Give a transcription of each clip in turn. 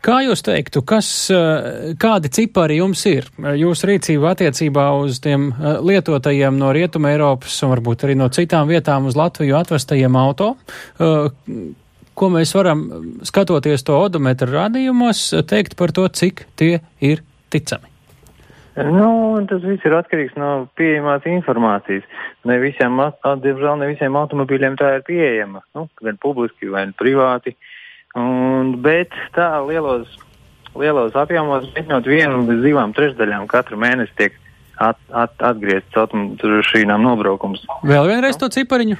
Kā jūs teiktu, kādi cipari jums ir jūsu rīcība attiecībā uz tiem lietotajiem no Rietuma Eiropas un varbūt arī no citām vietām uz Latviju atvestajiem auto? Ko mēs varam, skatoties to odometru rādījumos, teikt par to, cik tie ir ticami? Tas viss ir atkarīgs no pieejamās informācijas. Diemžēl ne visiem automobīļiem tā ir pieejama, gan publiski, vai privāti. Bet tā lielos apjomos, mēģinot 1/2 katru mēnesi tiek atgriezts automašīnām nobraukums. Vēl vienreiz to cipariņu?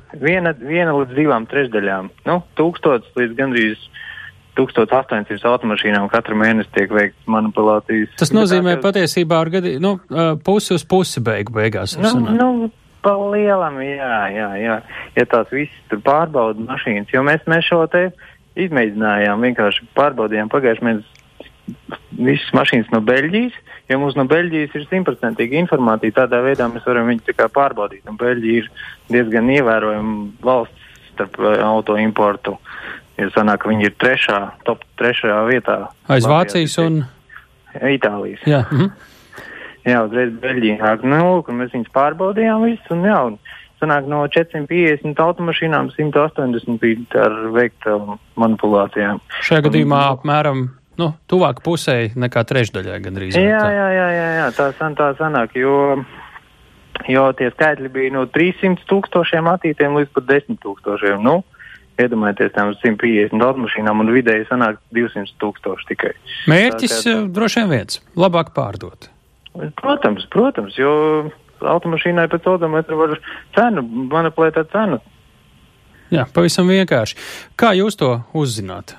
1/2. 1000 līdz gandrīz 1800 automašīnām katru mēnesi tiek veikts manipulācijas. Tas nozīmē patiesībā pusi uz pusi beigās. Pa lielam, jā. Ja tās visas tur pārbauda mašīnas, jo mēs šo te izmēģinājām, vienkārši pārbaudījām pagājušajā mēnesī visas mašīnas no Beļģijas, jo mums no Beļģijas ir 100% informācija, tādā veidā mēs varam viņu tā kā pārbaudīt, un Beļģija ir diezgan ievērojama valsts starp auto importu. Ja sanāk, ka viņi ir top 3. vietā. Aiz Vācijas un Itālijas. Jā. Jā, uzreiz Beļģija. Un mēs viņus pārbaudījām visus, un sanāk no 450 automašīnām 180 bija ar veikta manipulācijām. Šajā gadījumā apmēram tuvāk pusē nekā trešdaļai gandrīz. Jā, tā sanāk, jo tie skaitļi bija no 300 000 attītiem līdz pat 10 000. Iedomājieties tām 150 automašīnām un vidēji sanāk 200 000 tikai. Mērķis droši vien viens - labāk pārdot. Protams, jo automašīnai pēc odometra var manipulēt ar cenu. Jā, pavisam vienkārši. Kā jūs to uzzināt?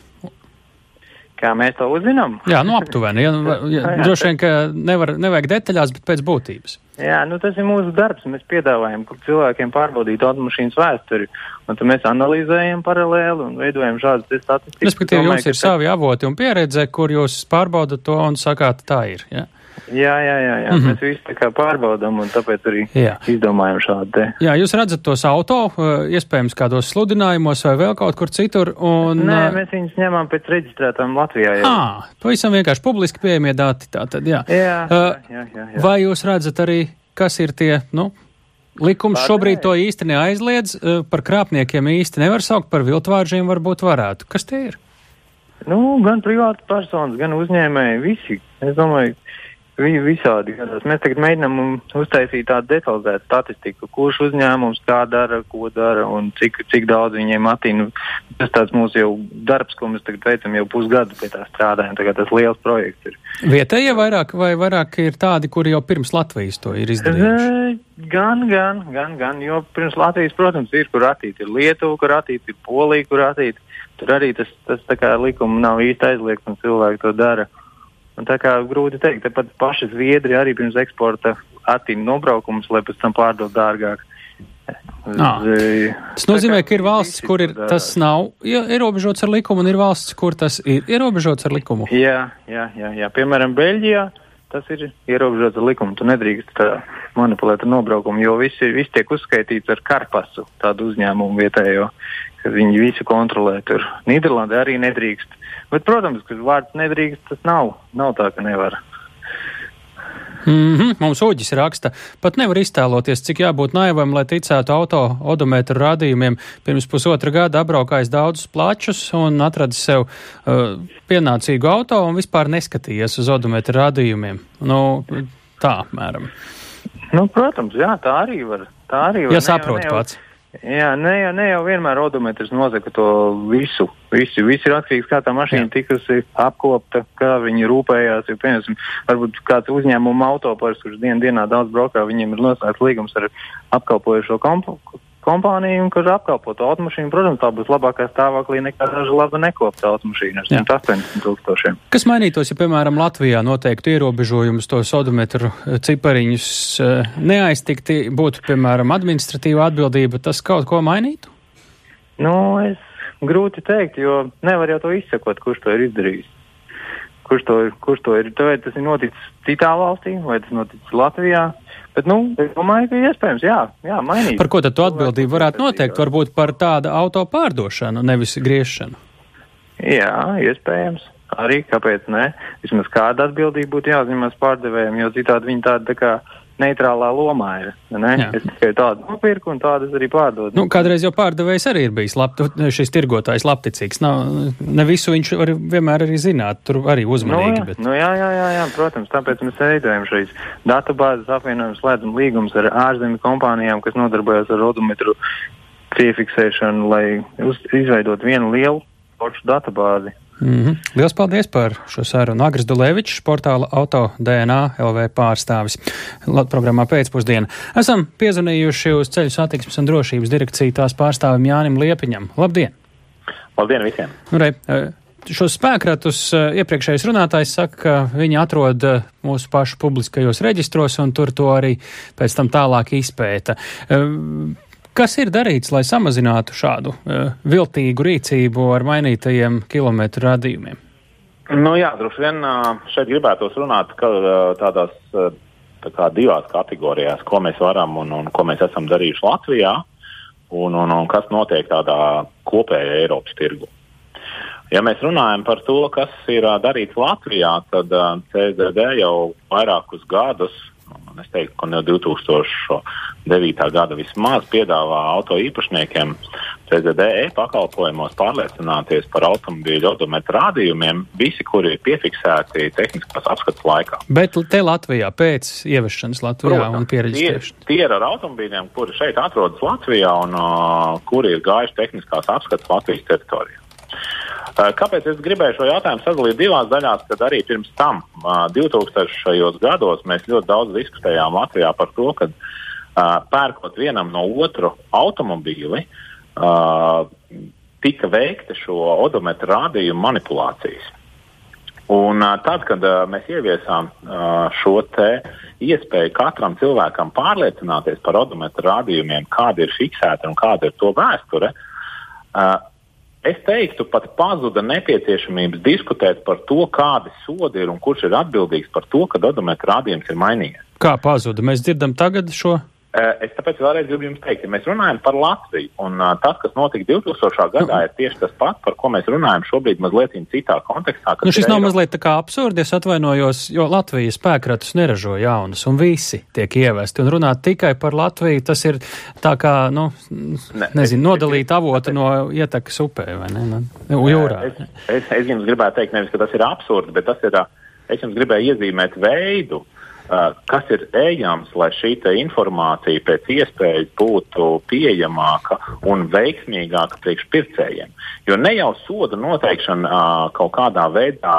Kā mēs to uzzinām? Jā, aptuveni. Droši vien, ka nevajag detaļās, bet pēc būtības. Jā, tas ir mūsu darbs. Mēs piedāvājam cilvēkiem pārbaudīt automašīnas vēsturi. Un tad mēs analizējam paralēli un veidojam šādas statistikas. Respektīvi, jums ir savi avoti un pieredze, kur jūs pārbaudat to un sakāt, tā ir. Ja? Jā. Mēs visu tā kā pārbaudam un tāpēc arī izdomājam šādu te. Jā, jūs redzat tos auto, iespējams kādos sludinājumos vai vēl kaut kur citur? Nē, mēs viņus ņemam pēc reģistrētām Latvijā. Pavisam vienkārši publiski pieejamie dati tātad, jā. Jā. Vai jūs redzat arī, kas ir tie, likums šobrīd to īsti neaizliedz, par krāpniekiem īsti nevar saukt, par viltvāržiem varbūt varētu. Kas tie ir? Gan privāti personas, gan uzņēmēji, visi. Es domāju, visādi gadās. Mēs tagad mēģinām uztaisīt tādu detalizētu statistiku, kurš uzņēmums kā dara, ko dara un cik daudz viņiem attīna. Tas tāds mūsu jau darbs, ko mēs tagad veicam jau pusgadu pie tā strādājam. Tagad tas liels projekts ir. Vietējie vairāk vai vairāk ir tādi, kuri jau pirms Latvijas to ir izdarījuši? Gan, jo pirms Latvijas, protams, ir, kur attīt ir Lietuva, kur attīt ir Polija, kur attīt. Tur arī tas tā kā likuma nav īsti aizliegts un cilvēki to dara. Un tā kā grūti teikt, tāpat paši Zviedri arī pirms eksporta attīna nobraukumus, lai pēc tam pārdot dārgāk. Tas nozīmē, ka ir valsts, kur tas nav ierobežots ar likumu, un ir valsts, kur tas ir ierobežots ar likumu? Jā. Piemēram, Beļģijā tas ir ierobežots ar likumu. Tu nedrīkst manipulēt ar nobraukumu, jo viss tiek uzskaitīts ar karpasu, tādu uzņēmumu vietējo, ka viņi visu kontrolē tur. Nīderlandē arī nedrīkst. Bet, protams, ka vārds nedrīkst, tas nav tā, ka nevar. Mums Uģis raksta, pat nevar iztēloties, cik jābūt naivam, lai ticētu auto odometru rādījumiem. Pirms pusotra gada apbraukājis daudzus plačus un atradis sev pienācīgu auto un vispār neskatījies uz odometru rādījumiem. Tā apmēram. Protams, jā, tā arī var. Ja saprot pats. Jā, ne jau vienmēr odometrs nosaka to visu. Viss ir atkarīgs, kā tā mašīna tikusi apkopta, kā viņi rūpējās. Jo, piemēram, varbūt kāds uzņēmuma autopārs, kurš dienā daudz braukā, viņiem ir noslēgts līgums ar apkalpojušo kompāniju, kurš apkalpo to automašīnu. Protams, tā būs labākā stāvoklī nekā daža laba nekopta automašīna ar 180 000. Kas mainītos, ja, piemēram, Latvijā noteiktu ierobežojumus tos odometru cipariņus neaiztikti, būtu, piemēram, administratīva atbildība, tas kaut ko mainītu? Grūti teikt, jo nevar jau to izsekot, kurš to ir izdarījis. Kurš to ir, vai tas ir noticis citā valstī, vai tas noticis Latvijā. Bet, es domāju, ka iespējams, jā, mainīt. Par ko tad to atbildību varētu noteikt? Varbūt par tādu auto pārdošanu, nevis griešanu? Jā, iespējams. arī, kāpēc ne? Vismaz kāda atbildība būtu jāuzņemas pārdevējiem, jo citādi viņi tāda tā kā neitrālā lomā ir. Ne? Es tikai tādu nopirku un tādas arī pārdodu. Nu, kādreiz jau pārdevējs arī ir bijis šis tirgotājs labticīgs. Ne visu viņš var vienmēr arī zināt, tur arī uzmanīgi. Bet... Jā, protams, tāpēc mēs veidojam šīs datubāzes, apvienojam, slēdzam līgumus ar ārzemju kompānijām, kas nodarbojas ar odometru piefiksēšanu, lai izveidot vienu lielu foršu datubāzi. Liels paldies par šo sarunu. Agris Dulēvičs, portāla Auto DNA LV pārstāvis. Programmā pēcpusdiena. Esam piezvanījuši uz Ceļu satiksmes un drošības direkciju tās pārstāvim Jānim Liepiņam. Labdien! Labdien visiem! Šos spēkratus iepriekšējais runātājs saka, ka viņi atrod mūsu pašu publiskajos reģistros un tur to arī pēc tam tālāk izpēta. Kas ir darīts, lai samazinātu šādu viltīgu rīcību ar mainītajiem kilometru radījumiem? Nu jā, droši vien šeit gribētos runāt tādās tā kā divās kategorijās, ko mēs varam un ko mēs esam darījuši Latvijā un kas notiek tādā kopējā Eiropas tirgu. Ja mēs runājam par to, kas ir darīts Latvijā, tad CSDD jau vairākus gadus, es teiktu, ka no 2009. Gada vismaz piedāvā auto īpašniekiem CSDD pakalpojumos pārliecināties par automobīļu odometru rādījumiem, visi, kuri ir piefiksēti tehniskās apskates laikā. Bet te Latvijā, pēc ieviešanas Latvijā, protams, un pieregistrēšanas? Tie ir ar automobīļiem, kuri šeit atrodas Latvijā un kuri ir gājuši tehniskās apskates Latvijas teritorijā. Kāpēc es gribēju šo jautājumu sadalīt divās daļās, kad arī pirms tam 2000. Gados mēs ļoti daudz diskutējām Latvijā par to, ka pērkot vienam no otru automobīli tika veikta šo odometru rādījumu manipulācijas. Un tad, kad mēs ieviesām šo te iespēju katram cilvēkam pārliecināties par odometru rādījumiem, kāda ir fiksēta un kāda ir to vēsture, es teiktu, pat pazuda nepieciešamības diskutēt par to, kādi sodi ir un kurš ir atbildīgs par to, ka odometru rādījums ir mainījies. Kā pazuda? Mēs dzirdam tagad šo? Es tāpēc vēlreiz gribu jums teikt, ja mēs runājam par Latviju, un tas, kas notika 2000. Gadā, ir tieši tas pats, par ko mēs runājam šobrīd mazliet citā kontekstā. Šis nav mazliet tā kā absurdi, es atvainojos, jo Latvijas spēkratus neražo jaunus, un visi tiek ievesti, un runāt tikai par Latviju, tas ir tā kā, nodalīt avotu no ietekas upē, vai ne? Jūrā. Es jums gribētu teikt, nevis, ka tas ir absurdi, bet tas ir, es jums gribēju iezīmēt veidu, kas ir ejams, lai šī informācija pēc iespējas būtu pieejamāka un veiksmīgāka priekš pircējiem. Jo ne jau soda noteikšana kaut kādā veidā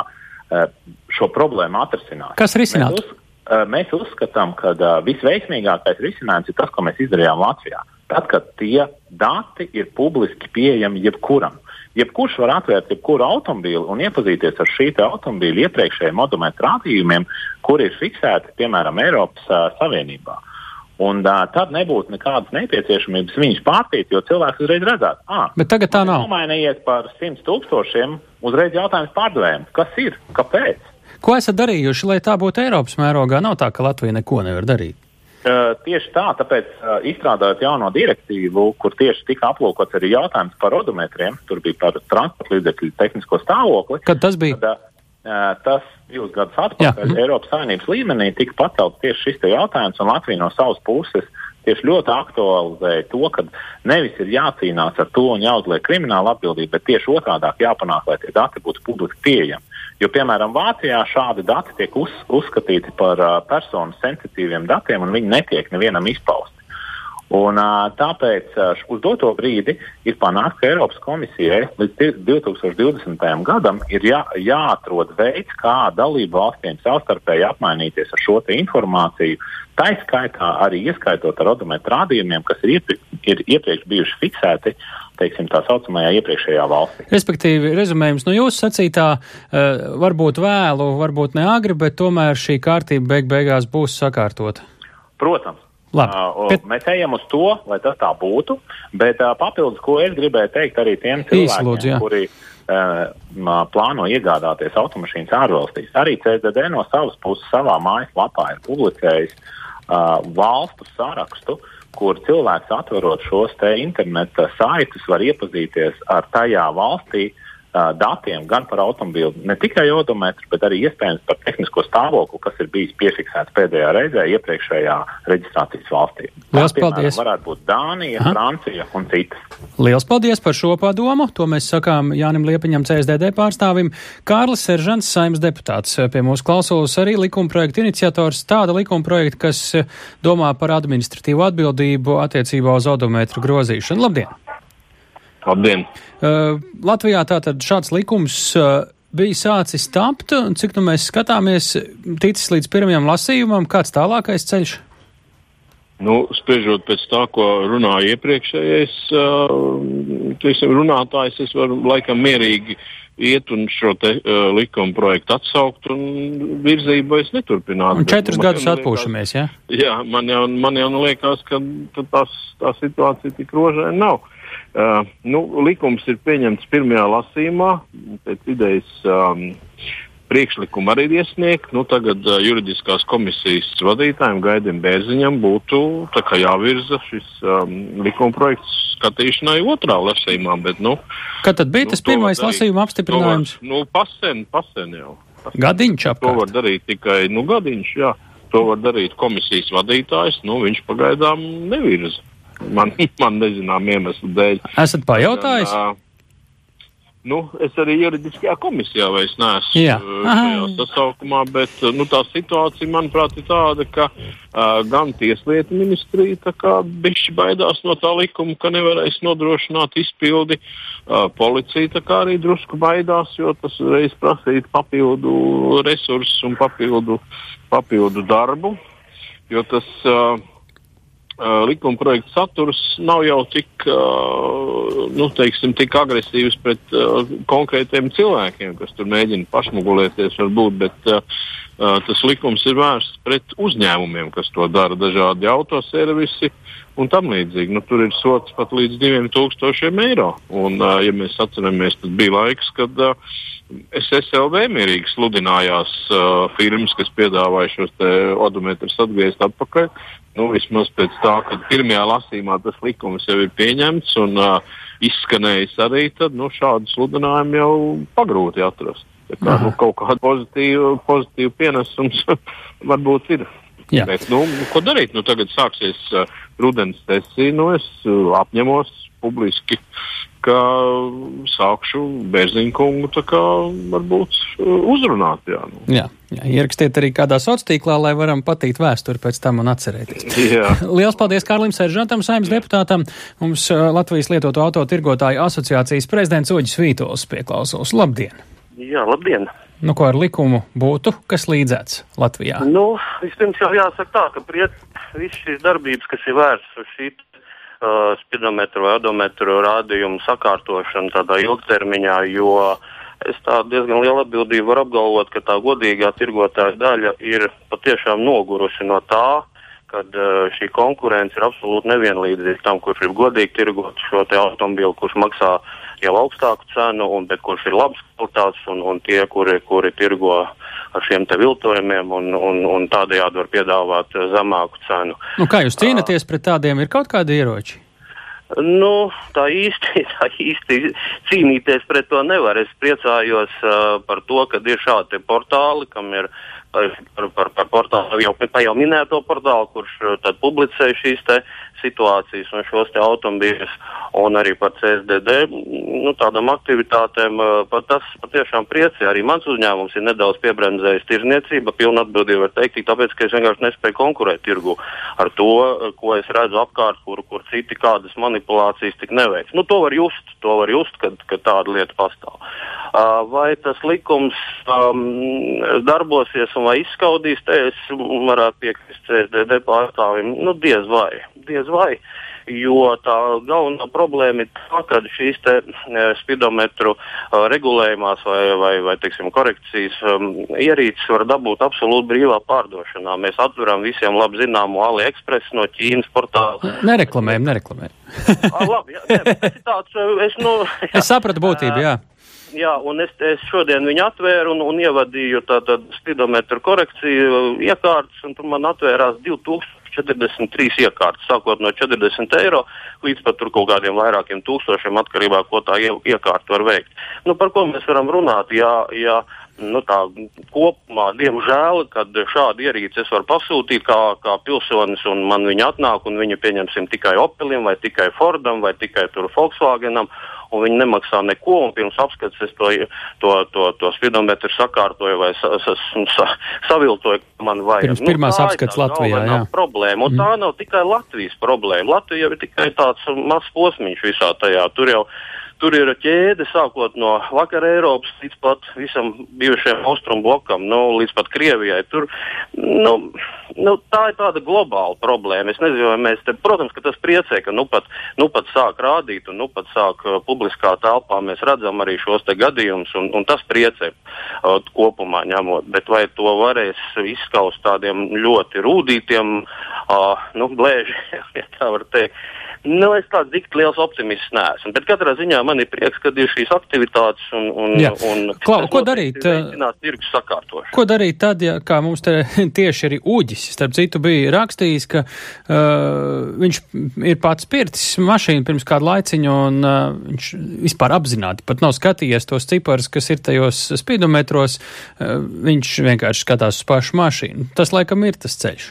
šo problēmu atrisināt. Kas risināt? Mēs uzskatām, ka visveiksmīgākais risinājums ir tas, ko mēs izdarījām Latvijā. Tad, kad tie dati ir publiski pieejami jebkuram. Jebkurš var atvērt jebkuru automobīli un iepazīties ar šī automobīļa iepriekšējiem odometru rādījumiem, kuri ir fiksēti, piemēram, Eiropas Savienībā. Un tad nebūtu nekādas nepieciešamības viņus pārtīt, jo cilvēks uzreiz redzētu. Bet tagad tā nav. Nomainījies par 100,000, uzreiz jautājums pārdevējiem. Kas ir? Kāpēc? Ko esat darījuši, lai tā būtu Eiropas mērogā? Nav tā, ka Latvija neko nevar darīt. Tieši tā, tāpēc izstrādājot jauno direktīvu, kur tieši tika aplūkots arī jautājums par odometriem, tur bija par transporta līdzekļu tehnisko stāvokli. Kad tas bija? Tas 2 gadus atpakaļ Eiropas Savienības līmenī tika pacelts tieši šis te jautājums, un Latvija no savas puses tieši ļoti aktualizēja to, ka nevis ir jācīnās ar to un jāuzliek krimināla atbildība, bet tieši otrādāk jāpanāk, lai tie dati būtu publiski pieejami. Jo, piemēram, Vācijā šādi dati tiek uzskatīti par personu sensitīviem datiem, un viņi netiek nevienam izpausti. Un tāpēc uz doto brīdi ir panākt, ka Eiropas komisijai līdz 2020. Gadam ir jāatrod veids, kā dalību valstīm savstarpēji apmainīties ar šo te informāciju, tā skaitā arī ieskaitot ar odometru rādījumiem, kas ir iepriekš bijuši fiksēti, teiksim, tā saucamajā iepriekšējā valstī. Respektīvi, rezumējums no jūsu sacītā, varbūt vēlu, varbūt ne agri, bet tomēr šī kārtība beigās būs sakārtota. Protams. Mēs ejam uz to, lai tas tā būtu, bet papildus, ko es gribēju teikt arī tiem cilvēkiem, kuri plāno iegādāties automašīnas ārvalstīs. Arī CSDD no savas puses savā mājaslapā ir publicējis valstu sarakstu, kur cilvēks atverot šos te interneta saitus var iepazīties ar tajā valstī datiem gan par automobīlu, ne tikai odometru, bet arī iespējams par tehnisko stāvokli, kas ir bijis piefiksēts pēdējā reizē iepriekšējā reģistrācijas valstī. Liels paldies! Varētu būt Dānija, Francija un citas. Liels paldies par šo padomu. To mēs sakām Jānim Liepiņam, CSDD pārstāvim. Kārlis Seržants, Saeimas deputāts, pie mūsu klausulas arī likumprojekta iniciators. Tāda likumprojekta, kas domā par administratīvu atbildību attiecībā uz odometru grozīšanu. Labdien! Labdien! Latvijā tātad šāds likums bija sācis tapt, un cik nu mēs skatāmies, ticis līdz pirmajam lasījumam, kāds tālākais ceļš? Spriežot pēc tā, ko runāja iepriekšējais runātājs, es varu laikam mierīgi iet un šo te likuma projektu atsaukt un virzību es neturpinātu. Un 4 gadus atpūšamies, ja? Jā, man jau liekas, ka tā situācija tik rožaina nav. Likums ir pieņemts pirmajā lasījumā, pēc idejas priekšlikuma arī iesniegt. Tagad juridiskās komisijas vadītājiem Gaidim Bērziņam būtu tā kā jāvirza šis likuma projekts skatīšanai otrā lasījumā, bet Kad tad bija tas pirmais lasījuma apstiprinājums? Pasen jau. Gadiņš apkārt? To var darīt tikai, gadiņš, jā. To var darīt komisijas vadītājs, viņš pagaidām nevirza. Man nezinām iemeslu dēļ. Esat pajautājis? Es arī juridiskajā komisijā vairs neesmu šajā sasaukumā, bet tā situācija, manuprāt, ir tāda, ka gan Tieslietu ministrija tā kā bišķi baidās no tā likuma, ka nevarēs nodrošināt izpildi. Policija tā kā arī drusku baidās, jo tas reiz prasīt papildu resursus un papildu darbu, jo tas likuma projekta saturs nav jau tik agresīvs pret konkrētiem cilvēkiem, kas tur mēģina pašmugulēties varbūt, bet tas likums ir vērsts pret uzņēmumiem, kas to dara, dažādi autoservisi un tam līdzīgi. Tur ir sots pat līdz 2000 eiro. Un, ja mēs atceramies, tad bija laiks, kad SSLV mierīgi sludinājās firmas, kas piedāvāja šos te odometrus atgriezt atpakaļ. Vismaz pēc tā, kad pirmajā lasījumā tas likums jau ir pieņemts un izskanējis arī, tad šādu sludinājumu jau pagrūti atrast. Kaut kāda pozitīva pienesums varbūt ir. Jā. Bet, ko darīt? Tagad sāksies rudens sesija, es apņemos publiski, ka sākšu Bērziņa kungu tā kā varbūt uzrunāt. Jā, ierakstiet arī kādā sociālā, lai varam patīt vēsturi pēc tam un atcerēties. Jā. Liels paldies Kārlim Seržantam, Saeimas deputātam. Mums Latvijas lietotu auto tirgotāju asociācijas prezidents Uģis Vītols pie klausulas. Labdien! Jā, labdien! Ko ar likumu būtu, kas līdzēts Latvijā? Vispirms jau jāsaka tā, ka viss šīs darbības, kas ir vērsts uz šī spidometru vai odometru rādījumu sakārtošanu tādā ilgtermiņā, jo es tā diezgan lielu atbildību varu apgalvot, ka tā godīgā tirgotāja daļa ir patiešām nogurusi no tā, kad šī konkurence ir absolūti nevienlīdzīga tam, kurš ir godīgi tirgot šo te automobīlu, kurš maksā jau augstāku cenu, bet kurš ir labs kvalitātes un tie, kuri tirgo ar šiem te viltojumiem un tādējādi var piedāvāt zemāku cenu. Kā jūs cīnaties pret tādiem? Ir kaut kādi ieroči? Tā īsti cīnīties pret to nevar. Es priecājos par to, ka ir šādi portāli, kam ir par portālu jau minēto portālu, kurš tad publicē šīs te situācijas un šos te automobīļus, un arī par CSDD tādām aktivitātēm. Tas patiešām priecē. Arī mans uzņēmums ir nedaudz piebremzējis tirzniecība, pilna atbildība var teikt, tāpēc, ka es vienkārši nespēju konkurēt tirgu ar to, ko es redzu apkārt, kur citi kādas manipulācijas tik neveic. To var just, kad tāda lieta pastāv. Vai tas likums darbosies un vai izskaudīs, te es varētu piekrist CSDD pārstāvim, diez vai, jo tā galvenā problēma ir tā, ka šīs te spidometru regulējumās vai teiksim, korekcijas ierīces var dabūt absolūti brīvā pārdošanā. Mēs atveram visiem labi zināmu AliExpress no Ķīnas portāla. Nereklamējam. Labi, jā, tas ir tāds, es sapratu būtību, jā. Jā, un es šodien viņu atvēru un ievadīju tātad spidometru korekciju iekārtas, un tur man atvērās 2000 43 iekārtas, sākot no 40 eiro līdz pat tur kaut kādiem vairākiem tūkstošiem atkarībā, ko tā iekārta var veikt. Nu, par ko mēs varam runāt, ja tā kopumā, diemžēl, kad šādu ierīci es varu pasūtīt kā pilsonis un man viņa atnāk un viņa pieņemsim tikai Opelim vai tikai Fordam vai tikai tur Volkswagenam un viņi nemaksā neko un pirms apskats es to spidometru sakārtoju vai saviltoju, man vajag. Pirms pirmās apskats Latvijā, jā. Problēma, un tā nav tikai Latvijas problēma. Latvija jau ir tikai tāds mazs posmiņš visā tajā. Tur ir ķēde, sākot no vakar Eiropas līdz pat visam bijušajam austrumu blokam, līdz pat Krievijai. Tur, tā ir tāda globāla problēma. Es nezinu, vai mēs te, protams, ka tas priecē, ka nu pat sāk rādīt un nu pat sāk publiskā telpā mēs redzam arī šos te gadījumus un tas priecē kopumā ņemot. Bet vai to varēs izskaust tādiem ļoti rūdītiem, blēži, ja tā var teikt. Es tāds dikti liels optimists neesmu, bet katrā ziņā man ir prieks, kad ir šīs aktivitātes un ko darīt? Tirgus sakārtošanu. Ko darīt tad, ja kā mums te tieši arī Uģis, starp citu, bija rakstījis, ka viņš ir pats pircis mašīnu pirms kādu laiciņu un viņš vispār apzināti pat nav skatījies tos ciparus, kas ir tajos spidometros, viņš vienkārši skatās uz pašu mašīnu. Tas laikam ir tas ceļš.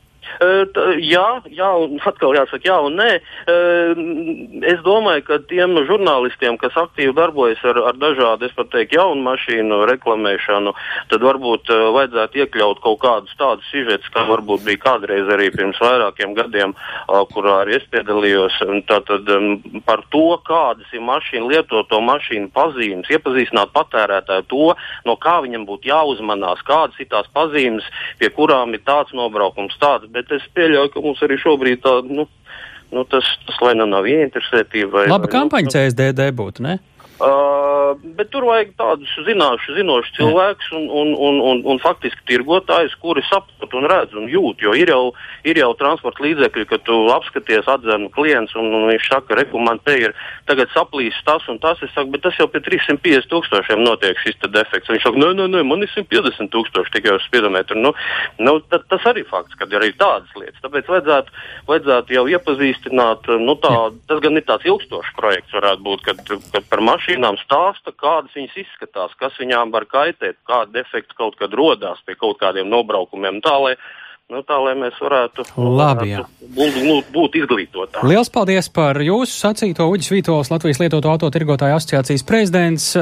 Jā, un atkal jāsaka jā un nē. Es domāju, ka tiem žurnālistiem, kas aktīvi darbojas ar dažādu, es pat teiktu, jaunu mašīnu reklamēšanu, tad varbūt vajadzētu iekļaut kaut kādus tādus sižetus, kā varbūt bija kādreiz arī pirms vairākiem gadiem, kurā arī es piedalījos. Tātad par to, kādas ir lietoto mašīnu pazīmes, iepazīstināt patērētāju to, no kā viņam būtu jāuzmanās, kādas ir tās pazīmes, pie kurām ir tāds nobraukums tāds. Bet es pieļauju, ka mums arī šobrīd tā, tas lai nav ieinteresētība. Laba kampaņa CSDD būtu, ne? Bet tur vajag tādus zinošus cilvēkus un faktiski tirgotājus, kuri saprot un redz un jūt, jo ir jau transporta līdzekļi, ka tu apskaties atzenu klients un viņš saka, man te ir tagad saplīsis tas un tas, es saku, bet tas jau pie 350,000 notiek šis te defekts. Viņš saka, nē, man ir 150,000 tikai uz spidometru. Tas arī fakts, kad ir arī tādas lietas. Tāpēc vajadzētu jau iepazīstināt, tas gan ir tāds ilgstošs projekts varētu būt, kad par mašīnām stāsta, kādas viņas izskatās, kas viņām var kaitēt, kāda defekta kaut kad rodās pie kaut kādiem nobraukumiem, tā lai mēs varētu būt izglītotāji. Liels paldies par jūsu sacīto. Uģis Vītols, Latvijas lietoto autotirgotāju asociācijas prezidents.